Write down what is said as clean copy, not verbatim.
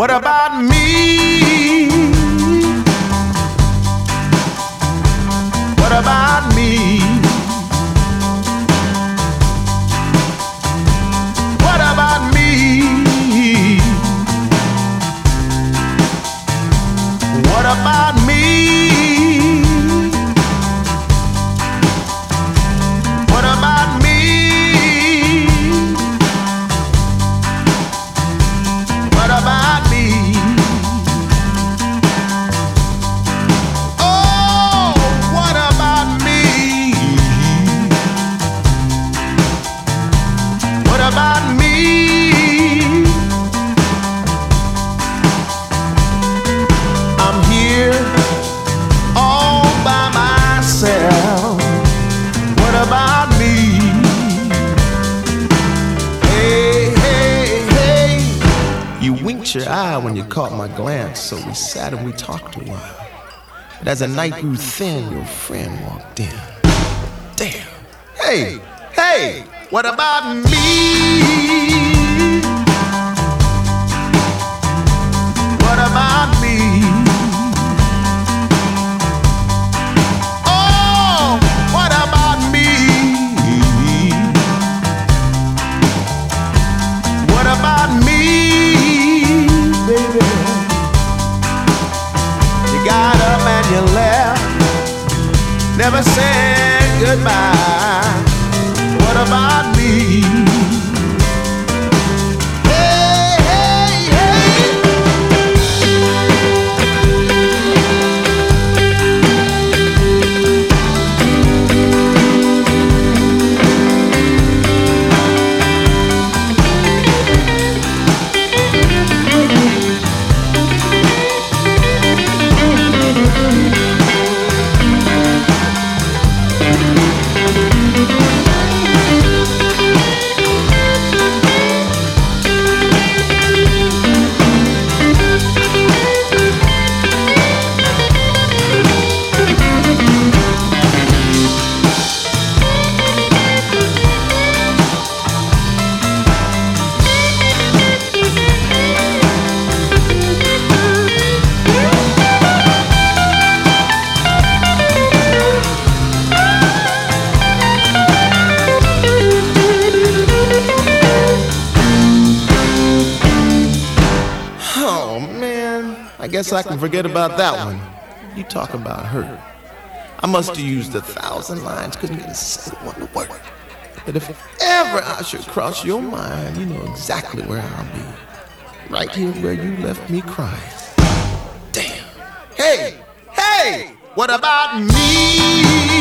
What about me? What about me? What about me? What about me? What about me? What about me? Oh, what about me? What about me? I'm here all by myself. What about me? Hey, hey, hey. You winked your eye when you caught my glance, so we sat and we talked a while. But as the night grew thin, your friend walked in. Damn. Hey, hey, what about me? What about me? Oh, what about me? What about me, baby? You got up and you left, never said goodbye. What about me? Hey, hey, hey. Oh man, I guess I can forget about that one. You talk about her. I must have used 1,000 lines, couldn't get a single one to work. But if ever I should cross your mind, you know exactly where I'll be. Right here where you left me crying. Damn. Hey, hey, what about me?